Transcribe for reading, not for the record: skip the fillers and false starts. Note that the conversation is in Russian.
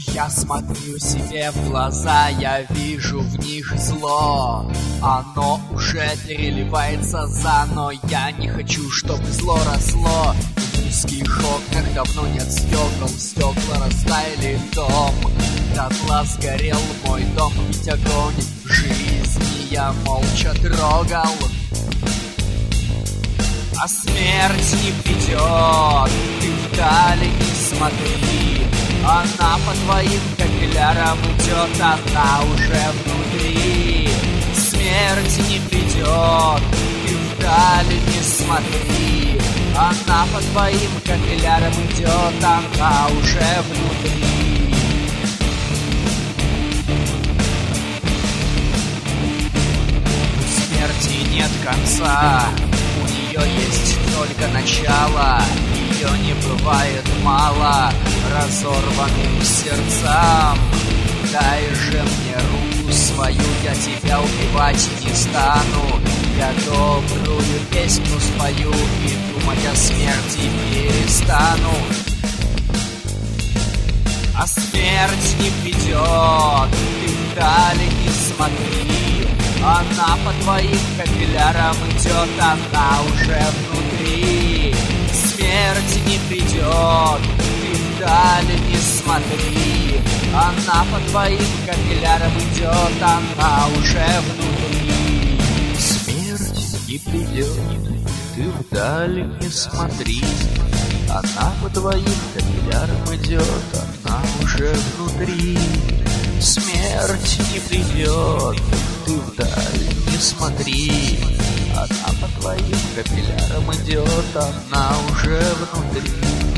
Я смотрю себе в глаза, я вижу в них зло. Оно уже переливается за, но я не хочу, чтобы зло росло. В низких окнах давно нет стекла растаяли в дом. Дотла сгорел мой дом, ведь огонь жизни я молча трогал. А смерть не придет, ты вдали не смотри. Она по твоим капиллярам идет, она уже внутри. Смерть не придет, ты вдали не смотри. Она по твоим капиллярам идет, она уже внутри. У смерти нет конца, у нее есть только начало. Ее не бывает мало разорванным сердцам. Дай же мне руку свою, я тебя убивать не стану. Я добрую песню спою и думать о смерти перестану. А смерть не придет, ты вдали не смотри. Она по твоим капиллярам идет, она уже внутри. Смерть не придет, ты вдали не смотри. Она по твоим капиллярам идет, она уже внутри. Смерть не придет, ты вдали не смотри. Она по твоим капиллярам идет, она уже внутри. Смерть не придет, ты вдаль не смотри. Она по твоим капиллярам идет, она уже внутри.